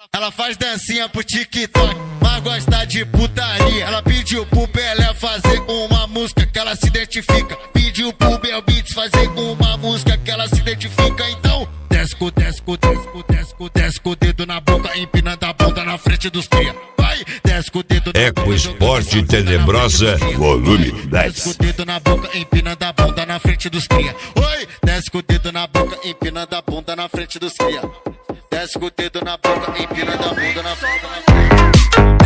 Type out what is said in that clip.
Ela faz dancinha pro TikTok, mas gosta de putaria. Ela pediu pro Pelé fazer uma música que ela se identifica. Pediu pro Bel Beats fazer uma música que ela se identifica. Então, desce com o dedo na boca, empinando a bunda na frente dos cria. Vai, desce com o dedo na boca. Eco Esporte Tenebrosa, volume 10. Desce com o dedo na boca, empinando a bunda na frente dos cria. Oi, desce com o dedo na boca, empinando a bunda na frente dos cria. Desce com o dedo na boca, empinando a bunda na frente.